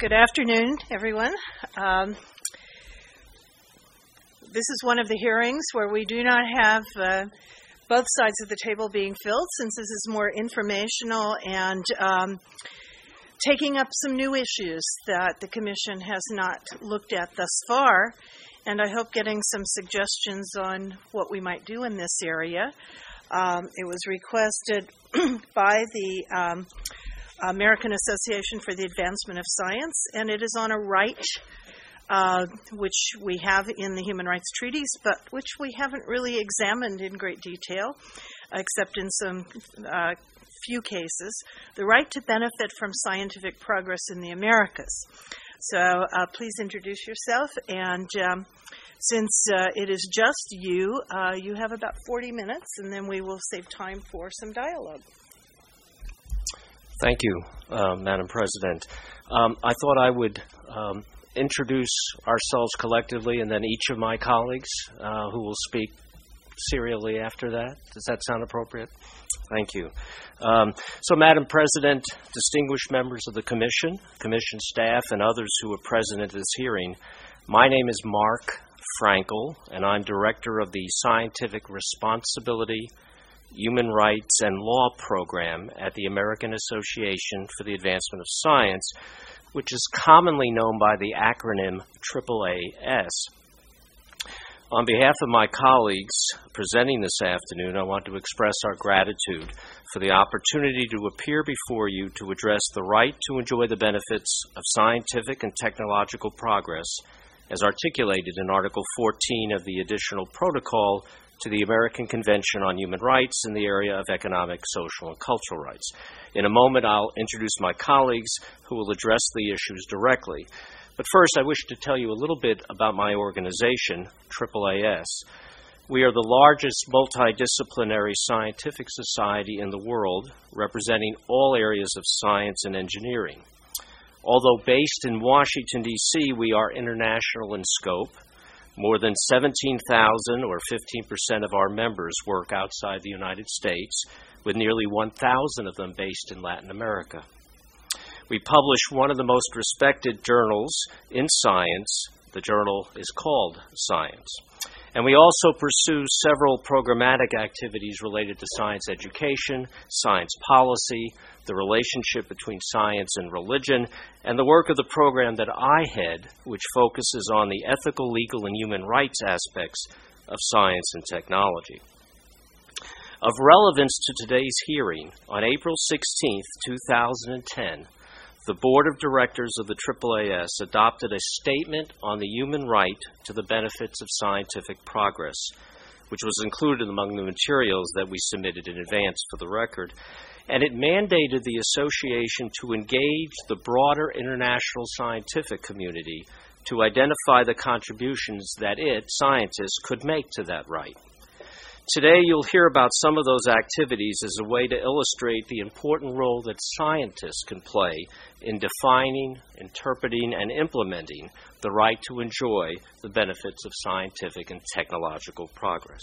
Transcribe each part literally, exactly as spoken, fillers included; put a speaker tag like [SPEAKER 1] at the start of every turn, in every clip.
[SPEAKER 1] Good afternoon, everyone. Um, this is one of the hearings where we do not have uh, both sides of the table being filled, since this is more informational and um, taking up some new issues that the Commission has not looked at thus far, and I hope getting some suggestions on what we might do in this area. Um, it was requested by the um, American Association for the Advancement of Science, and it is on a right uh, which we have in the human rights treaties, but which we haven't really examined in great detail, except in some uh, few cases, the right to benefit from scientific progress in the Americas. So uh, please introduce yourself, and um, since uh, it is just you, uh, you have about forty minutes, and then we will save time for some dialogue.
[SPEAKER 2] Thank you, uh, Madam President. Um, I thought I would um, introduce ourselves collectively, and then each of my colleagues uh, who will speak serially after that. Does that sound appropriate? Thank you. Um, so, Madam President, distinguished members of the Commission, Commission staff, and others who are present at this hearing, my name is Mark Frankel, and I'm Director of the Scientific Responsibility, Human Rights and Law Program at the American Association for the Advancement of Science, which is commonly known by the acronym triple A S. On behalf of my colleagues presenting this afternoon, I want to express our gratitude for the opportunity to appear before you to address the right to enjoy the benefits of scientific and technological progress as articulated in Article fourteen of the Additional Protocol to the American Convention on Human Rights in the area of economic, social, and cultural rights. In a moment, I'll introduce my colleagues who will address the issues directly. But first, I wish to tell you a little bit about my organization, triple A S. We are the largest multidisciplinary scientific society in the world, representing all areas of science and engineering. Although based in Washington, D C, we are international in scope. More than seventeen thousand, or fifteen percent of our members, work outside the United States, with nearly one thousand of them based in Latin America. We publish one of the most respected journals in science. The journal is called Science. And we also pursue several programmatic activities related to science education, science policy, the relationship between science and religion, and the work of the program that I head, which focuses on the ethical, legal, and human rights aspects of science and technology. Of relevance to today's hearing, on April sixteenth, two thousand ten, the Board of Directors of the triple A S adopted a statement on the human right to the benefits of scientific progress, which was included among the materials that we submitted in advance for the record, and it mandated the association to engage the broader international scientific community to identify the contributions that it, scientists, could make to that right. Today, you'll hear about some of those activities as a way to illustrate the important role that scientists can play in defining, interpreting, and implementing the right to enjoy the benefits of scientific and technological progress.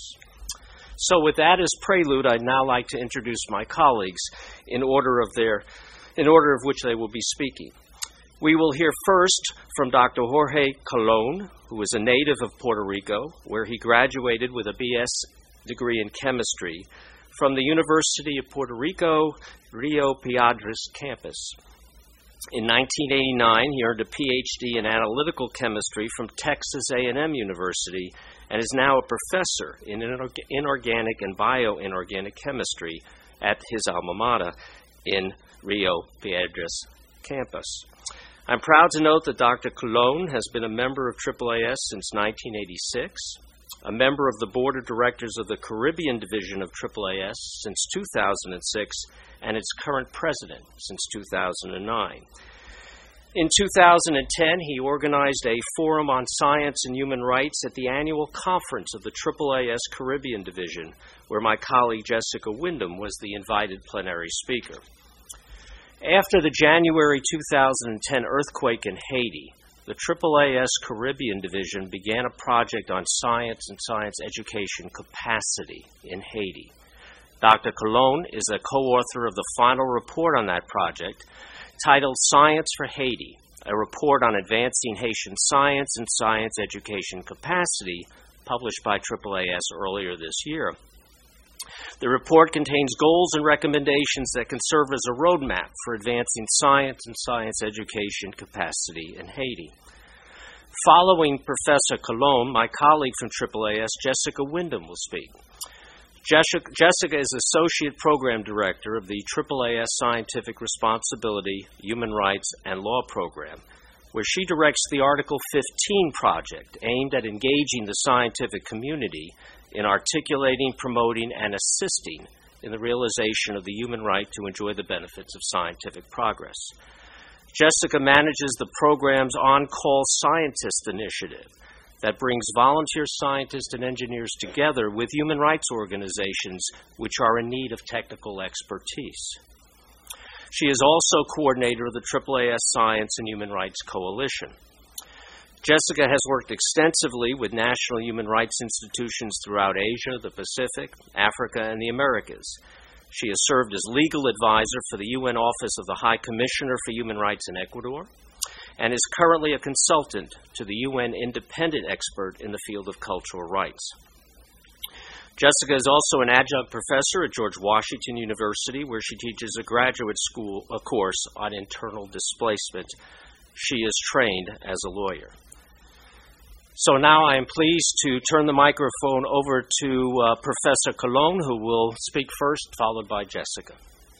[SPEAKER 2] So with that as prelude, I'd now like to introduce my colleagues in order of their, in order of which they will be speaking. We will hear first from Doctor Jorge Colon, who is a native of Puerto Rico, where he graduated with a B S degree in chemistry from the University of Puerto Rico, Rio Piedras campus. In nineteen eighty-nine, he earned a P H D in analytical chemistry from Texas A and M University and is now a professor in inorganic and bioinorganic chemistry at his alma mater in Rio Piedras campus. I'm proud to note that Doctor Colon has been a member of triple A S since nineteen eighty-six, a member of the Board of Directors of the Caribbean Division of triple A S since two thousand six, and its current president since two thousand nine. In two thousand ten, he organized a Forum on Science and Human Rights at the annual conference of the triple A S Caribbean Division, where my colleague Jessica Wyndham was the invited plenary speaker. After the January two thousand ten earthquake in Haiti, the triple A S Caribbean Division began a project on science and science education capacity in Haiti. Doctor Colon is a co-author of the final report on that project, titled Science for Haiti, a report on advancing Haitian science and science education capacity published by triple A S earlier this year. The report contains goals and recommendations that can serve as a roadmap for advancing science and science education capacity in Haiti. Following Professor Colon, my colleague from triple A S, Jessica Wyndham, will speak. Jessica, Jessica is Associate Program Director of the triple A S Scientific Responsibility, Human Rights, and Law Program, where she directs the Article fifteen project aimed at engaging the scientific community in articulating, promoting, and assisting in the realization of the human right to enjoy the benefits of scientific progress. Jessica manages the program's On-Call Scientist initiative that brings volunteer scientists and engineers together with human rights organizations which are in need of technical expertise. She is also coordinator of the triple A S Science and Human Rights Coalition. Jessica has worked extensively with national human rights institutions throughout Asia, the Pacific, Africa, and the Americas. She has served as legal advisor for the U N Office of the High Commissioner for Human Rights in Ecuador, and is currently a consultant to the U N Independent Expert in the field of cultural rights. Jessica is also an adjunct professor at George Washington University, where she teaches a graduate school a course on internal displacement. She is trained as a lawyer. So now I am pleased to turn the microphone over to uh, Professor Colon, who will speak first, followed by Jessica.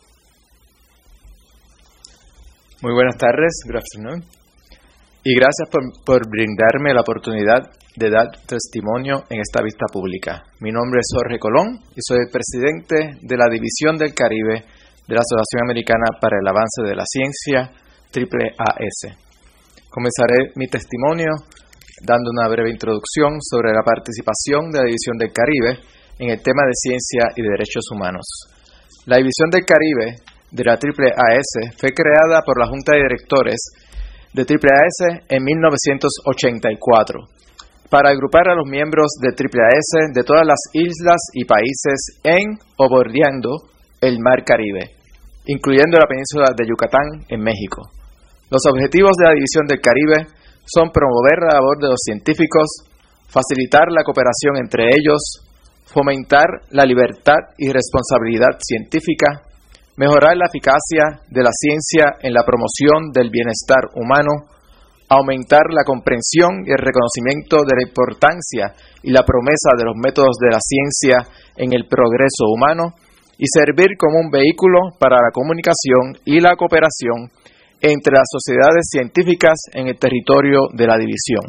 [SPEAKER 3] Muy buenas tardes, good afternoon. Y gracias por, por brindarme la oportunidad de dar testimonio en esta vista pública. Mi nombre es Jorge Colón y soy el presidente de la División del Caribe de la Asociación Americana para el Avance de la Ciencia, triple A S. Comenzaré mi testimonio dando una breve introducción sobre la participación de la División del Caribe en el tema de ciencia y derechos humanos. La División del Caribe de la triple A S fue creada por la Junta de Directores de triple A S en mil novecientos ochenta y cuatro para agrupar a los miembros de triple A S de todas las islas y países en o bordeando el Mar Caribe, incluyendo la península de Yucatán en México. Los objetivos de la División del Caribe son promover la labor de los científicos, facilitar la cooperación entre ellos, fomentar la libertad y responsabilidad científica, mejorar la eficacia de la ciencia en la promoción del bienestar humano, aumentar la comprensión y el reconocimiento de la importancia y la promesa de los métodos de la ciencia en el progreso humano y servir como un vehículo para la comunicación y la cooperación entre las sociedades científicas en el territorio de la División.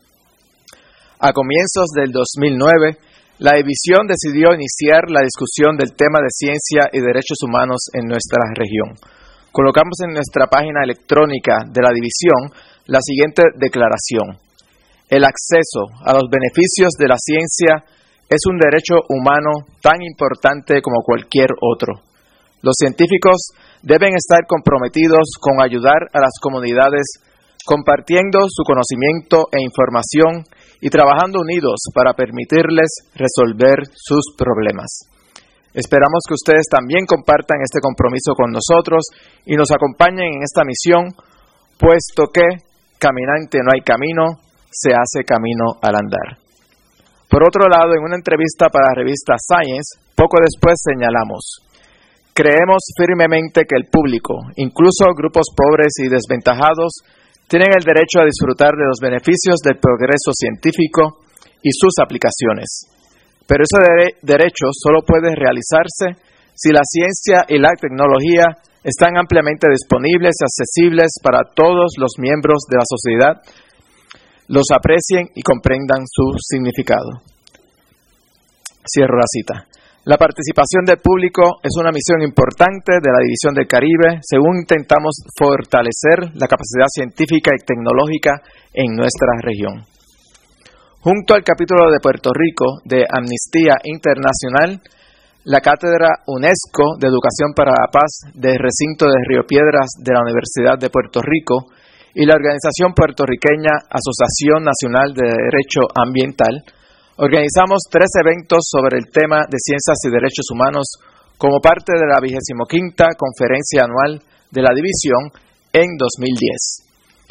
[SPEAKER 3] A comienzos del dos mil nueve, la División decidió iniciar la discusión del tema de ciencia y derechos humanos en nuestra región. Colocamos en nuestra página electrónica de la División la siguiente declaración: el acceso a los beneficios de la ciencia es un derecho humano tan importante como cualquier otro. Los científicos deben estar comprometidos con ayudar a las comunidades, compartiendo su conocimiento e información y trabajando unidos para permitirles resolver sus problemas. Esperamos que ustedes también compartan este compromiso con nosotros y nos acompañen en esta misión, puesto que caminante no hay camino, se hace camino al andar. Por otro lado, en una entrevista para la revista Science, poco después señalamos: creemos firmemente que el público, incluso grupos pobres y desventajados, tienen el derecho a disfrutar de los beneficios del progreso científico y sus aplicaciones. Pero ese dere- derecho solo puede realizarse si la ciencia y la tecnología están ampliamente disponibles y accesibles para todos los miembros de la sociedad, los aprecien y comprendan su significado. Cierro la cita. La participación del público es una misión importante de la División del Caribe, según intentamos fortalecer la capacidad científica y tecnológica en nuestra región. Junto al capítulo de Puerto Rico de Amnistía Internacional, la Cátedra UNESCO de Educación para la Paz del recinto de Río Piedras de la Universidad de Puerto Rico y la organización puertorriqueña Asociación Nacional de Derecho Ambiental organizamos tres eventos sobre el tema de ciencias y derechos humanos como parte de la vigésimo quinta Conferencia Anual de la División en dos mil diez.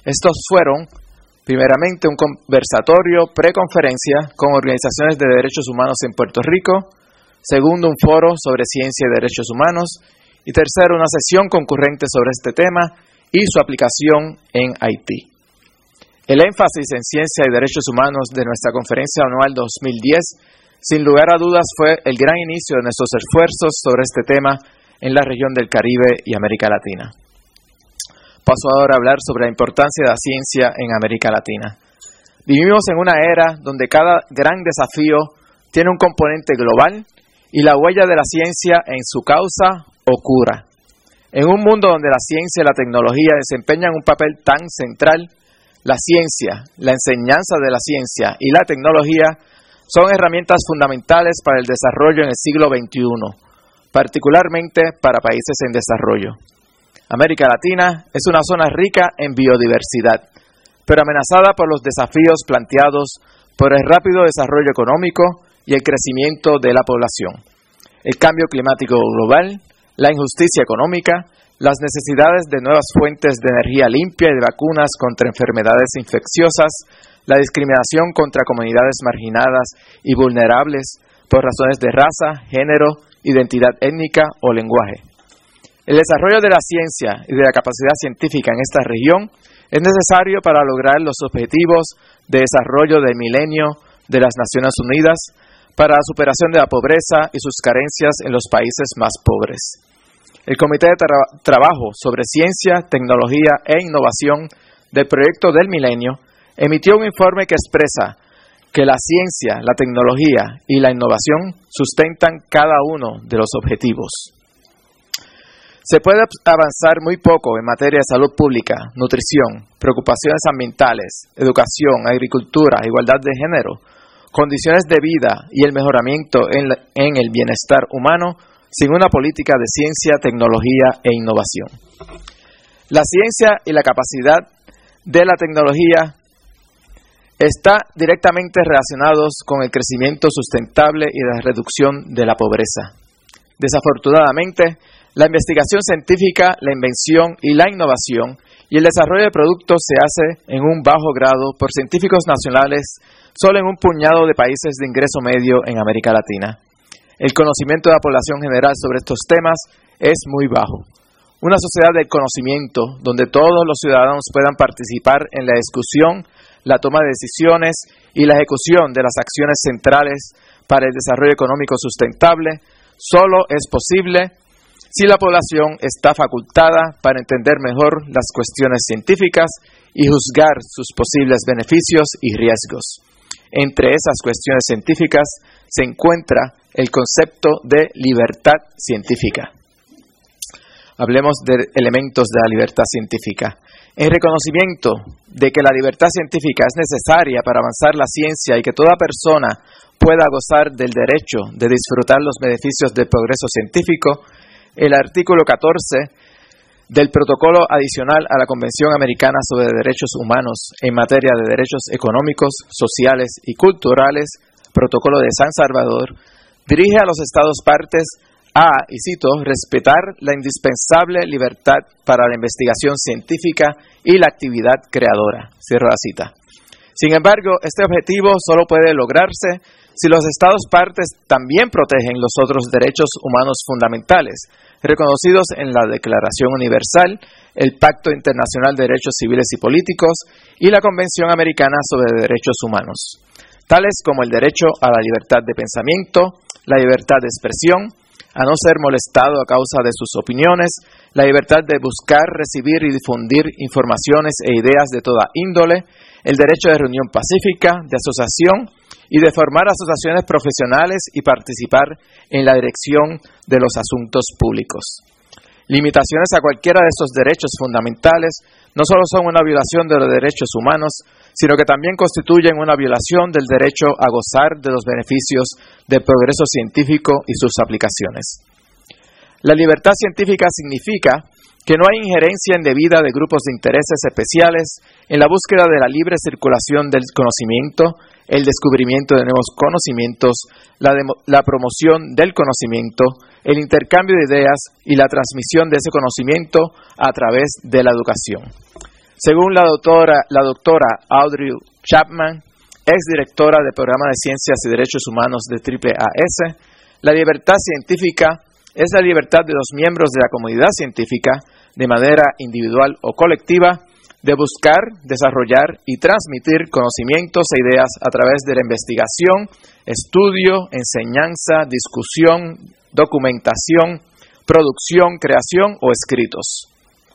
[SPEAKER 3] Estos fueron, primeramente, un conversatorio preconferencia con organizaciones de derechos humanos en Puerto Rico, segundo, un foro sobre ciencia y derechos humanos, y tercero, una sesión concurrente sobre este tema y su aplicación en Haití. El énfasis en ciencia y derechos humanos de nuestra conferencia anual dos mil diez, sin lugar a dudas, fue el gran inicio de nuestros esfuerzos sobre este tema en la región del Caribe y América Latina. Paso ahora a hablar sobre la importancia de la ciencia en América Latina. Vivimos en una era donde cada gran desafío tiene un componente global y la huella de la ciencia en su causa o cura. En un mundo donde la ciencia y la tecnología desempeñan un papel tan central, la ciencia, la enseñanza de la ciencia y la tecnología son herramientas fundamentales para el desarrollo en el siglo veintiuno, particularmente para países en desarrollo. América Latina es una zona rica en biodiversidad, pero amenazada por los desafíos planteados por el rápido desarrollo económico y el crecimiento de la población, el cambio climático global, la injusticia económica, las necesidades de nuevas fuentes de energía limpia y de vacunas contra enfermedades infecciosas, la discriminación contra comunidades marginadas y vulnerables por razones de raza, género, identidad étnica o lenguaje. El desarrollo de la ciencia y de la capacidad científica en esta región es necesario para lograr los objetivos de desarrollo del milenio de las Naciones Unidas, para la superación de la pobreza y sus carencias en los países más pobres. El Comité de Tra- Trabajo sobre Ciencia, Tecnología e Innovación del Proyecto del Milenio emitió un informe que expresa que la ciencia, la tecnología y la innovación sustentan cada uno de los objetivos. Se puede avanzar muy poco en materia de salud pública, nutrición, preocupaciones ambientales, educación, agricultura, igualdad de género, condiciones de vida y el mejoramiento en, la, en el bienestar humano sin una política de ciencia, tecnología e innovación. La ciencia y la capacidad de la tecnología están directamente relacionados con el crecimiento sustentable y la reducción de la pobreza. Desafortunadamente, la investigación científica, la invención y la innovación y el desarrollo de productos se hace en un bajo grado por científicos nacionales solo en un puñado de países de ingreso medio en América Latina. El conocimiento de la población general sobre estos temas es muy bajo. Una sociedad del conocimiento, donde todos los ciudadanos puedan participar en la discusión, la toma de decisiones y la ejecución de las acciones centrales para el desarrollo económico sustentable, solo es posible si la población está facultada para entender mejor las cuestiones científicas y juzgar sus posibles beneficios y riesgos. Entre esas cuestiones científicas se encuentra el concepto de libertad científica. Hablemos de elementos de la libertad científica. En reconocimiento de que la libertad científica es necesaria para avanzar la ciencia y que toda persona pueda gozar del derecho de disfrutar los beneficios del progreso científico, el artículo catorce del Protocolo Adicional a la Convención Americana sobre Derechos Humanos en materia de derechos económicos, sociales y culturales, Protocolo de San Salvador, dirige a los Estados partes a, y cito, respetar la indispensable libertad para la investigación científica y la actividad creadora. Cierro la cita. Sin embargo, este objetivo solo puede lograrse si los Estados partes también protegen los otros derechos humanos fundamentales, reconocidos en la Declaración Universal, el Pacto Internacional de Derechos Civiles y Políticos y la Convención Americana sobre Derechos Humanos, tales como el derecho a la libertad de pensamiento, la libertad de expresión, a no ser molestado a causa de sus opiniones, la libertad de buscar, recibir y difundir informaciones e ideas de toda índole, el derecho de reunión pacífica, de asociación y de formar asociaciones profesionales y participar en la dirección de los asuntos públicos. Limitaciones a cualquiera de estos derechos fundamentales no solo son una violación de los derechos humanos, sino que también constituyen una violación del derecho a gozar de los beneficios del progreso científico y sus aplicaciones. La libertad científica significa que no hay injerencia indebida de grupos de intereses especiales en la búsqueda de la libre circulación del conocimiento, el descubrimiento de nuevos conocimientos, la, demo, la promoción del conocimiento, el intercambio de ideas y la transmisión de ese conocimiento a través de la educación. Según la doctora, la doctora Audrey Chapman, exdirectora del Programa de Ciencias y Derechos Humanos de Triple A S, la libertad científica es la libertad de los miembros de la comunidad científica, de manera individual o colectiva, de buscar, desarrollar y transmitir conocimientos e ideas a través de la investigación, estudio, enseñanza, discusión, documentación, producción, creación o escritos.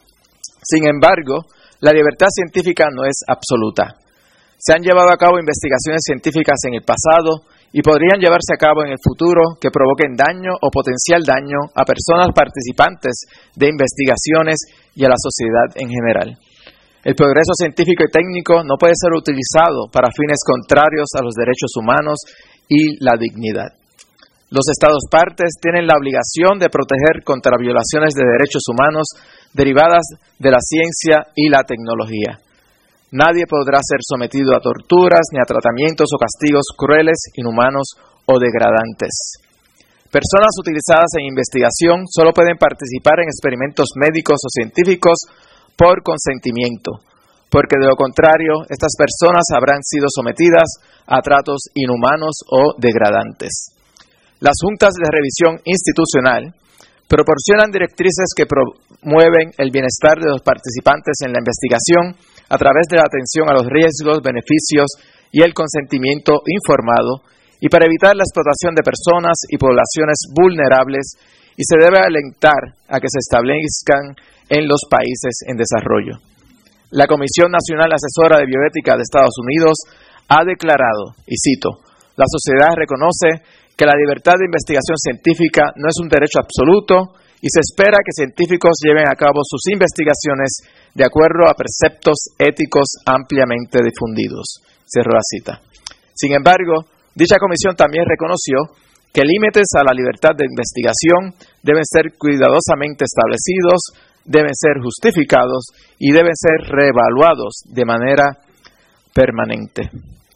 [SPEAKER 3] Sin embargo, la libertad científica no es absoluta. Se han llevado a cabo investigaciones científicas en el pasado y podrían llevarse a cabo en el futuro que provoquen daño o potencial daño a personas participantes de investigaciones y a la sociedad en general. El progreso científico y técnico no puede ser utilizado para fines contrarios a los derechos humanos y la dignidad. Los Estados partes tienen la obligación de proteger contra violaciones de derechos humanos derivadas de la ciencia y la tecnología. Nadie podrá ser sometido a torturas ni a tratamientos o castigos crueles, inhumanos o degradantes. Personas utilizadas en investigación solo pueden participar en experimentos médicos o científicos por consentimiento, porque de lo contrario, estas personas habrán sido sometidas a tratos inhumanos o degradantes. Las juntas de revisión institucional proporcionan directrices que promueven el bienestar de los participantes en la investigación a través de la atención a los riesgos, beneficios y el consentimiento informado, y para evitar la explotación de personas y poblaciones vulnerables, y se debe alentar a que se establezcan en los países en desarrollo. La Comisión Nacional Asesora de Bioética de Estados Unidos ha declarado, y cito, la sociedad reconoce que la libertad de investigación científica no es un derecho absoluto y se espera que científicos lleven a cabo sus investigaciones de acuerdo a preceptos éticos ampliamente difundidos. Cierro la cita. Sin embargo, dicha comisión también reconoció que límites a la libertad de investigación deben ser cuidadosamente establecidos, deben ser justificados y deben ser reevaluados de manera permanente.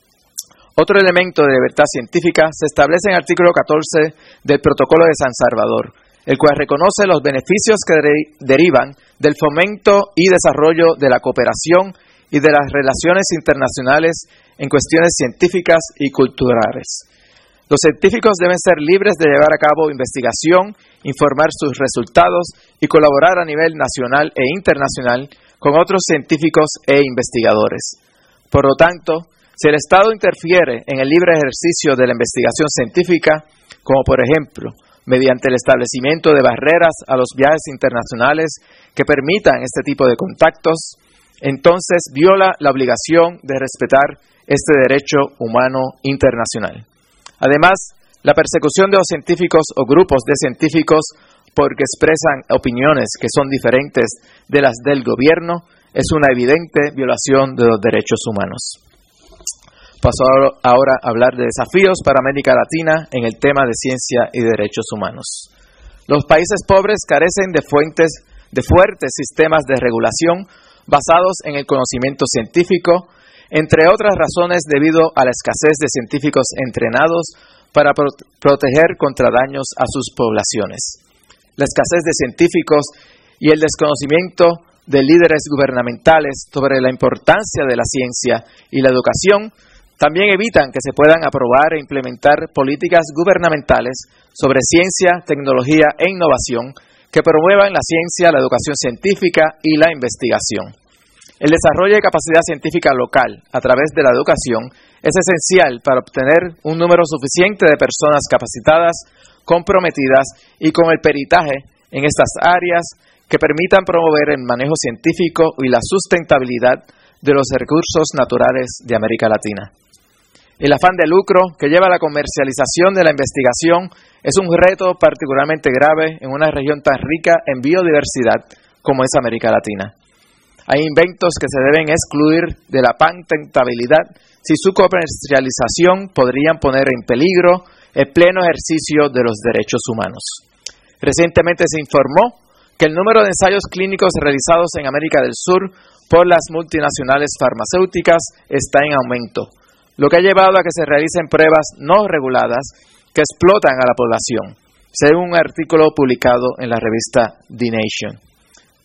[SPEAKER 3] Otro elemento de libertad científica se establece en el artículo catorce del Protocolo de San Salvador, el cual reconoce los beneficios que de- derivan del fomento y desarrollo de la cooperación y de las relaciones internacionales en cuestiones científicas y culturales. Los científicos deben ser libres de llevar a cabo investigación, informar sus resultados y colaborar a nivel nacional e internacional con otros científicos e investigadores. Por lo tanto, si el Estado interfiere en el libre ejercicio de la investigación científica, como por ejemplo, mediante el establecimiento de barreras a los viajes internacionales que permitan este tipo de contactos, entonces viola la obligación de respetar este derecho humano internacional. Además, la persecución de los científicos o grupos de científicos porque expresan opiniones que son diferentes de las del gobierno es una evidente violación de los derechos humanos. Paso ahora a hablar de desafíos para América Latina en el tema de ciencia y derechos humanos. Los países pobres carecen de fuentes de fuertes sistemas de regulación basados en el conocimiento científico, entre otras razones debido a la escasez de científicos entrenados para pro- proteger contra daños a sus poblaciones. La escasez de científicos y el desconocimiento de líderes gubernamentales sobre la importancia de la ciencia y la educación también evitan que se puedan aprobar e implementar políticas gubernamentales sobre ciencia, tecnología e innovación que promuevan la ciencia, la educación científica y la investigación. El desarrollo de capacidad científica local a través de la educación es esencial para obtener un número suficiente de personas capacitadas, comprometidas y con el peritaje en estas áreas que permitan promover el manejo científico y la sustentabilidad de los recursos naturales de América Latina. El afán de lucro que lleva a la comercialización de la investigación es un reto particularmente grave en una región tan rica en biodiversidad como es América Latina. Hay inventos que se deben excluir de la patentabilidad si su comercialización podrían poner en peligro el pleno ejercicio de los derechos humanos. Recientemente se informó que el número de ensayos clínicos realizados en América del Sur por las multinacionales farmacéuticas está en aumento, lo que ha llevado a que se realicen pruebas no reguladas que explotan a la población, según un artículo publicado en la revista The Nation.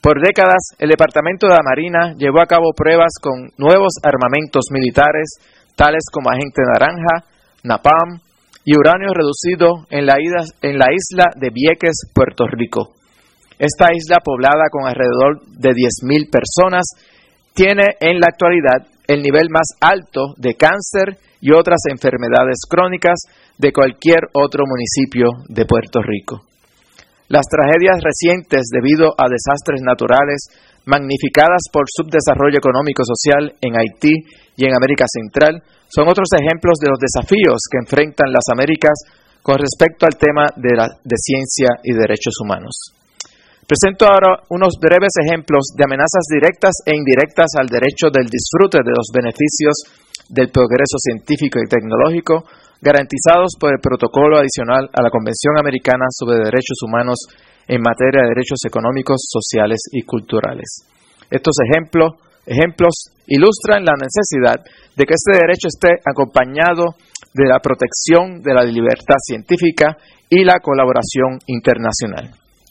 [SPEAKER 3] Por décadas, el Departamento de la Marina llevó a cabo pruebas con nuevos armamentos militares, tales como agente naranja, napalm y uranio reducido en la, isla, en la isla de Vieques, Puerto Rico. Esta isla, poblada con alrededor de diez mil personas, tiene en la actualidad el nivel más alto de cáncer y otras enfermedades crónicas de cualquier otro municipio de Puerto Rico. Las tragedias recientes debido a desastres naturales, magnificadas por subdesarrollo económico-social en Haití y en América Central, son otros ejemplos de los desafíos que enfrentan las Américas con respecto al tema de, la, de ciencia y derechos humanos. Presento ahora unos breves ejemplos de amenazas directas e indirectas al derecho del disfrute de los beneficios del progreso científico y tecnológico garantizados por el protocolo adicional a la Convención Americana sobre Derechos Humanos en materia de derechos económicos, sociales y culturales. Estos ejemplos, ejemplos ilustran la necesidad de que este derecho esté acompañado de la protección de la libertad científica y la colaboración internacional.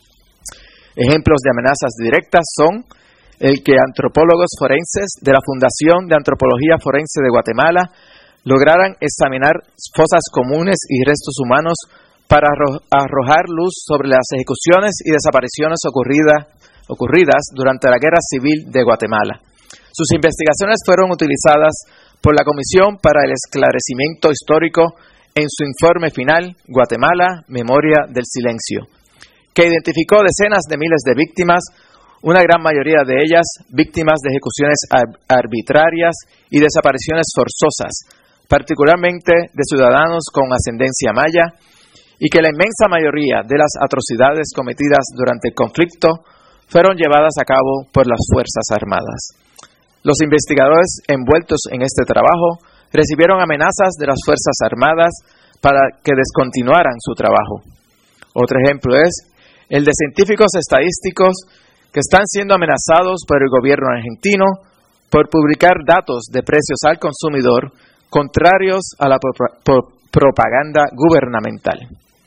[SPEAKER 3] Ejemplos de amenazas directas son el que antropólogos forenses de la Fundación de Antropología Forense de Guatemala lograran examinar fosas comunes y restos humanos para arro- arrojar luz sobre las ejecuciones y desapariciones ocurridas, ocurridas durante la Guerra Civil de Guatemala. Sus investigaciones fueron utilizadas por la Comisión para el Esclarecimiento Histórico en su informe final, Guatemala, Memoria del Silencio, que identificó decenas de miles de víctimas, una gran mayoría de ellas víctimas de ejecuciones ar- arbitrarias y desapariciones forzosas, particularmente de ciudadanos con ascendencia maya, y que la inmensa mayoría de las atrocidades cometidas durante el conflicto fueron llevadas a cabo por las Fuerzas Armadas. Los investigadores envueltos en este trabajo recibieron amenazas de las Fuerzas Armadas para que descontinuaran su trabajo. Otro ejemplo es el de científicos estadísticos que están siendo amenazados por el gobierno argentino por publicar datos de precios al consumidor contrarios a la pro- pro- propaganda gubernamental.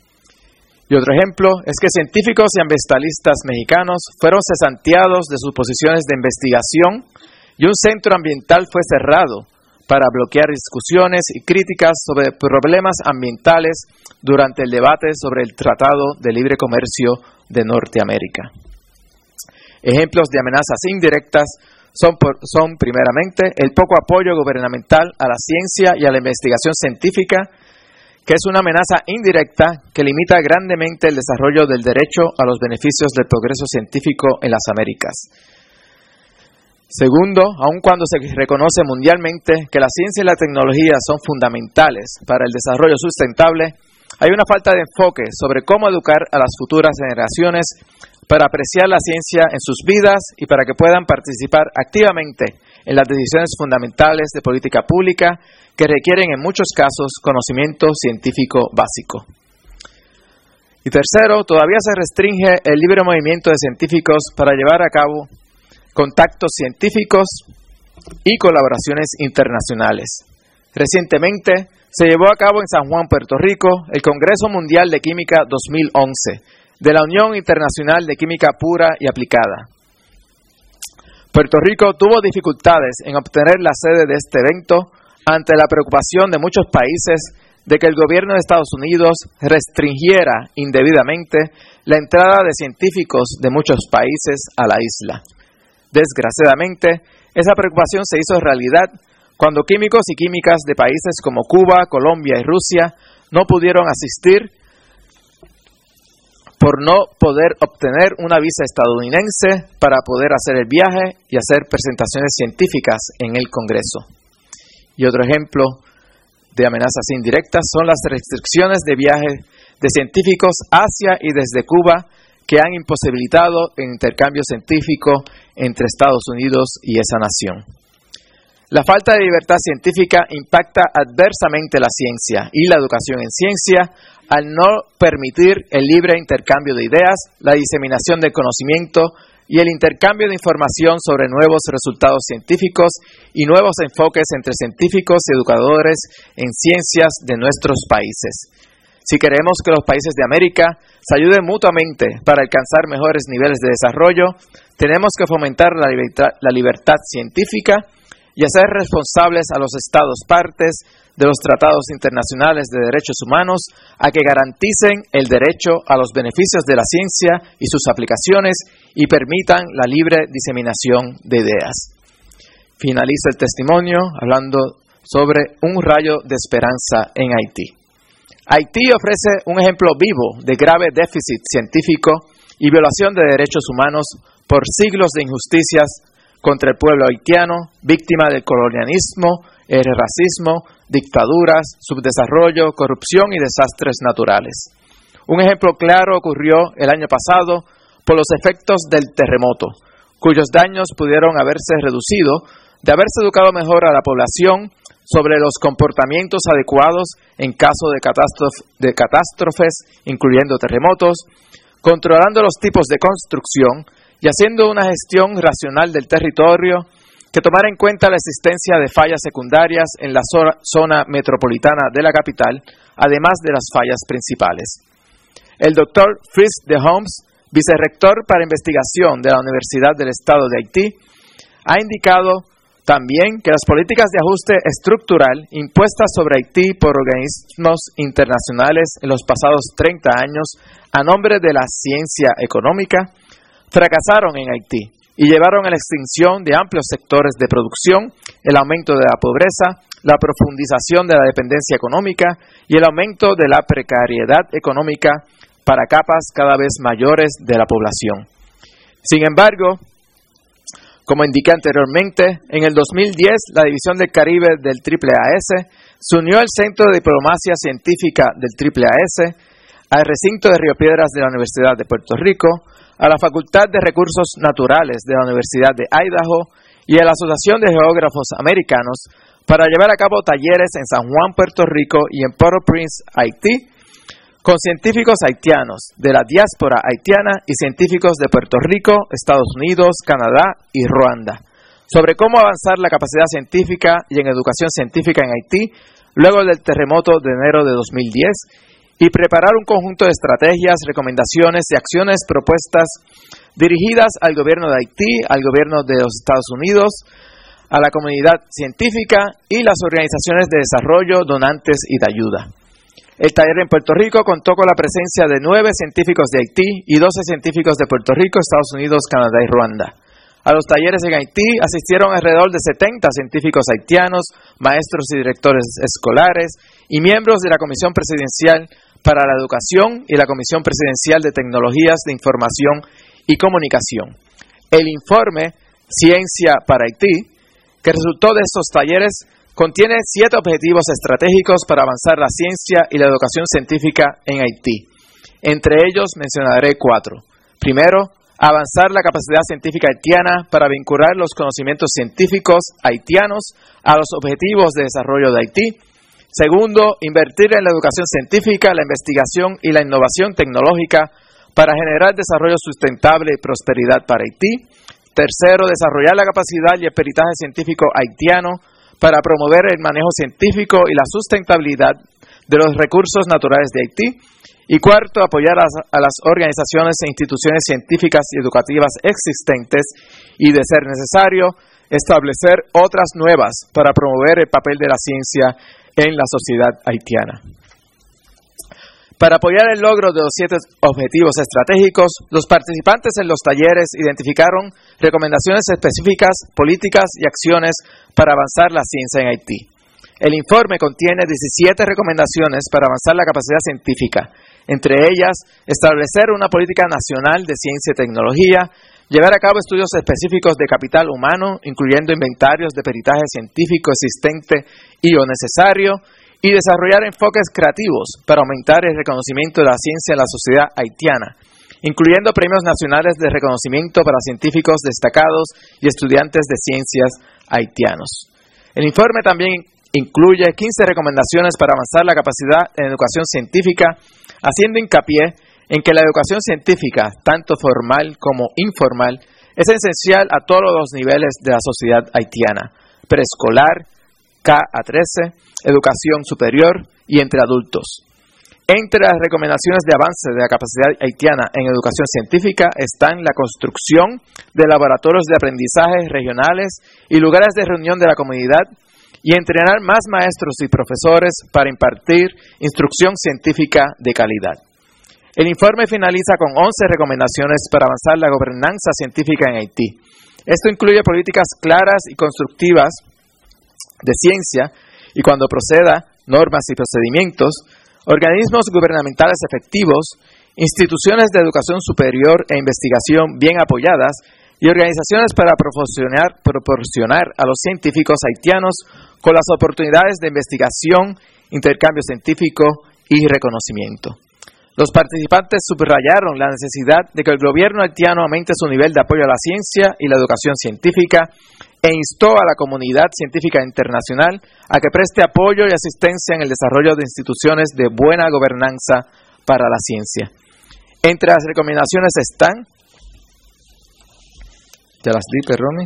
[SPEAKER 3] Y otro ejemplo es que científicos y ambientalistas mexicanos fueron cesanteados de sus posiciones de investigación y un centro ambiental fue cerrado para bloquear discusiones y críticas sobre problemas ambientales durante el debate sobre el Tratado de Libre Comercio de Norteamérica. Ejemplos de amenazas indirectas son, por, son primeramente el poco apoyo gubernamental a la ciencia y a la investigación científica, que es una amenaza indirecta que limita grandemente el desarrollo del derecho a los beneficios del progreso científico en las Américas. Segundo, aun cuando se reconoce mundialmente que la ciencia y la tecnología son fundamentales para el desarrollo sustentable, hay una falta de enfoque sobre cómo educar a las futuras generaciones para apreciar la ciencia en sus vidas y para que puedan participar activamente en las decisiones fundamentales de política pública que requieren en muchos casos conocimiento científico básico. Y tercero, todavía se restringe el libre movimiento de científicos para llevar a cabo contactos científicos y colaboraciones internacionales. Recientemente se llevó a cabo en San Juan, Puerto Rico, el Congreso Mundial de Química dos mil once de la Unión Internacional de Química Pura y Aplicada. Puerto Rico tuvo dificultades en obtener la sede de este evento ante la preocupación de muchos países de que el gobierno de Estados Unidos restringiera indebidamente la entrada de científicos de muchos países a la isla. Desgraciadamente, esa preocupación se hizo realidad cuando químicos y químicas de países como Cuba, Colombia y Rusia no pudieron asistir por no poder obtener una visa estadounidense para poder hacer el viaje y hacer presentaciones científicas en el Congreso. Y otro ejemplo de amenazas indirectas son las restricciones de viaje de científicos hacia y desde Cuba que han imposibilitado el intercambio científico entre Estados Unidos y esa nación. La falta de libertad científica impacta adversamente la ciencia y la educación en ciencia al no permitir el libre intercambio de ideas, la diseminación del conocimiento y el intercambio de información sobre nuevos resultados científicos y nuevos enfoques entre científicos y educadores en ciencias de nuestros países. Si queremos que los países de América se ayuden mutuamente para alcanzar mejores niveles de desarrollo, tenemos que fomentar la libertad, la libertad científica y hacer responsables a los Estados partes de los tratados internacionales de derechos humanos a que garanticen el derecho a los beneficios de la ciencia y sus aplicaciones y permitan la libre diseminación de ideas. Finaliza el testimonio hablando sobre un rayo de esperanza en Haití. Haití ofrece un ejemplo vivo de grave déficit científico y violación de derechos humanos por siglos de injusticias contra el pueblo haitiano, víctima del colonialismo, el racismo, dictaduras, subdesarrollo, corrupción y desastres naturales. Un ejemplo claro ocurrió el año pasado por los efectos del terremoto, cuyos daños pudieron haberse reducido de haberse educado mejor a la población sobre los comportamientos adecuados en caso de, catástrof- de catástrofes, incluyendo terremotos, controlando los tipos de construcción y haciendo una gestión racional del territorio que tomara en cuenta la existencia de fallas secundarias en la zona, zona metropolitana de la capital, además de las fallas principales. El doctor Fritz de Homs, vicerrector para investigación de la Universidad del Estado de Haití, ha indicado también que las políticas de ajuste estructural impuestas sobre Haití por organismos internacionales en los pasados treinta años a nombre de la ciencia económica fracasaron en Haití y llevaron a la extinción de amplios sectores de producción, el aumento de la pobreza, la profundización de la dependencia económica y el aumento de la precariedad económica para capas cada vez mayores de la población. Sin embargo, como indiqué anteriormente, en el dos mil diez la División del Caribe del Triple A S se unió al Centro de Diplomacia Científica del Triple A S, al recinto de Río Piedras de la Universidad de Puerto Rico, a la Facultad de Recursos Naturales de la Universidad de Idaho y a la Asociación de Geógrafos Americanos para llevar a cabo talleres en San Juan, Puerto Rico y en Port-au-Prince, Haití, con científicos haitianos de la diáspora haitiana y científicos de Puerto Rico, Estados Unidos, Canadá y Ruanda, sobre cómo avanzar la capacidad científica y en educación científica en Haití luego del terremoto de enero de dos mil diez y preparar un conjunto de estrategias, recomendaciones y acciones propuestas dirigidas al gobierno de Haití, al gobierno de los Estados Unidos, a la comunidad científica y las organizaciones de desarrollo, donantes y de ayuda. El taller en Puerto Rico contó con la presencia de nueve científicos de Haití y doce científicos de Puerto Rico, Estados Unidos, Canadá y Ruanda. A los talleres en Haití asistieron alrededor de setenta científicos haitianos, maestros y directores escolares y miembros de la Comisión Presidencial para la Educación y la Comisión Presidencial de Tecnologías de Información y Comunicación. El informe Ciencia para Haití, que resultó de estos talleres, contiene siete objetivos estratégicos para avanzar la ciencia y la educación científica en Haití. Entre ellos mencionaré cuatro. Primero, avanzar la capacidad científica haitiana para vincular los conocimientos científicos haitianos a los objetivos de desarrollo de Haití. Segundo, invertir en la educación científica, la investigación y la innovación tecnológica para generar desarrollo sustentable y prosperidad para Haití. Tercero, desarrollar la capacidad y el peritaje científico haitiano para promover el manejo científico y la sustentabilidad de los recursos naturales de Haití. Y cuarto, apoyar a, a las organizaciones e instituciones científicas y educativas existentes y, de ser necesario, establecer otras nuevas para promover el papel de la ciencia en la sociedad haitiana. Para apoyar el logro de los siete objetivos estratégicos, los participantes en los talleres identificaron recomendaciones específicas, políticas y acciones para avanzar la ciencia en Haití. El informe contiene diecisiete recomendaciones para avanzar la capacidad científica, entre ellas establecer una política nacional de ciencia y tecnología, llevar a cabo estudios específicos de capital humano, incluyendo inventarios de peritaje científico existente y o necesario, y desarrollar enfoques creativos para aumentar el reconocimiento de la ciencia en la sociedad haitiana, incluyendo premios nacionales de reconocimiento para científicos destacados y estudiantes de ciencias haitianos. El informe también incluye quince recomendaciones para avanzar la capacidad en educación científica, haciendo hincapié en que la educación científica, tanto formal como informal, es esencial a todos los niveles de la sociedad haitiana, preescolar, K a trece, educación superior y entre adultos. Entre las recomendaciones de avance de la capacidad haitiana en educación científica están la construcción de laboratorios de aprendizaje regionales y lugares de reunión de la comunidad y entrenar más maestros y profesores para impartir instrucción científica de calidad. El informe finaliza con once recomendaciones para avanzar la gobernanza científica en Haití. Esto incluye políticas claras y constructivas de ciencia y, cuando proceda, normas y procedimientos, organismos gubernamentales efectivos, instituciones de educación superior e investigación bien apoyadas y organizaciones para proporcionar, proporcionar a los científicos haitianos con las oportunidades de investigación, intercambio científico y reconocimiento. Los participantes subrayaron la necesidad de que el gobierno haitiano aumente su nivel de apoyo a la ciencia y la educación científica e instó a la comunidad científica internacional a que preste apoyo y asistencia en el desarrollo de instituciones de buena gobernanza para la ciencia. Entre las recomendaciones están, ya las di, perdón,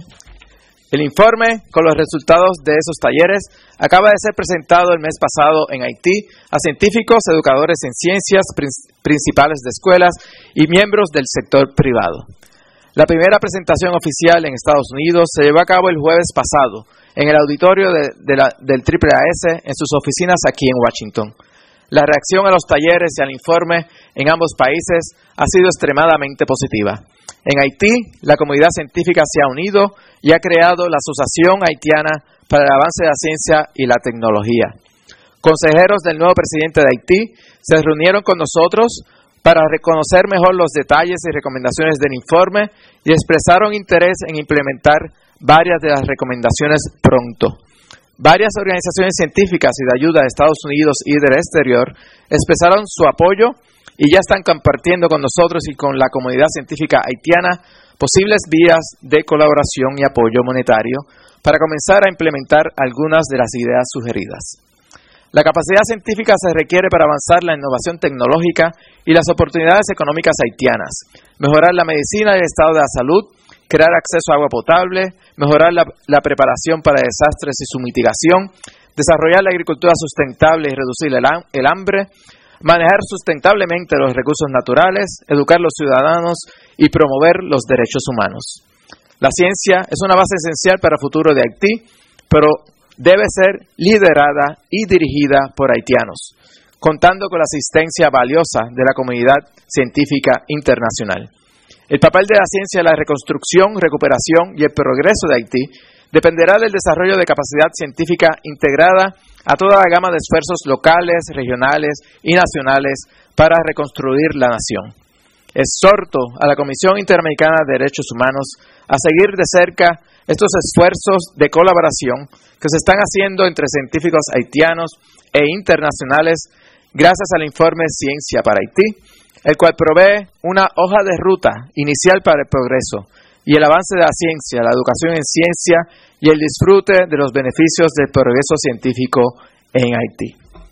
[SPEAKER 3] el informe con los resultados de esos talleres acaba de ser presentado el mes pasado en Haití a científicos, educadores en ciencias, principales de escuelas y miembros del sector privado. La primera presentación oficial en Estados Unidos se llevó a cabo el jueves pasado en el auditorio de, de la, del Triple A S en sus oficinas aquí en Washington. La reacción a los talleres y al informe en ambos países ha sido extremadamente positiva. En Haití, la comunidad científica se ha unido y ha creado la Asociación Haitiana para el Avance de la Ciencia y la Tecnología. Consejeros del nuevo presidente de Haití se reunieron con nosotros para reconocer mejor los detalles y recomendaciones del informe y expresaron interés en implementar varias de las recomendaciones pronto. Varias organizaciones científicas y de ayuda de Estados Unidos y del exterior expresaron su apoyo y ya están compartiendo con nosotros y con la comunidad científica haitiana posibles vías de colaboración y apoyo monetario para comenzar a implementar algunas de las ideas sugeridas. La capacidad científica se requiere para avanzar la innovación tecnológica y las oportunidades económicas haitianas, mejorar la medicina y el estado de la salud, crear acceso a agua potable, mejorar la, la preparación para desastres y su mitigación, desarrollar la agricultura sustentable y reducir el, el hambre, manejar sustentablemente los recursos naturales, educar a los ciudadanos y promover los derechos humanos. La ciencia es una base esencial para el futuro de Haití, pero debe ser liderada y dirigida por haitianos, contando con la asistencia valiosa de la comunidad científica internacional. El papel de la ciencia en la reconstrucción, recuperación y el progreso de Haití dependerá del desarrollo de capacidad científica integrada a toda la gama de esfuerzos locales, regionales y nacionales para reconstruir la nación. Exhorto a la Comisión Interamericana de Derechos Humanos a seguir de cerca estos esfuerzos de colaboración que se están haciendo entre científicos haitianos e internacionales gracias al informe Ciencia para Haití, el cual provee una hoja de ruta inicial para el progreso y el avance de la ciencia, la educación en ciencia y el disfrute de los beneficios del progreso científico en Haití.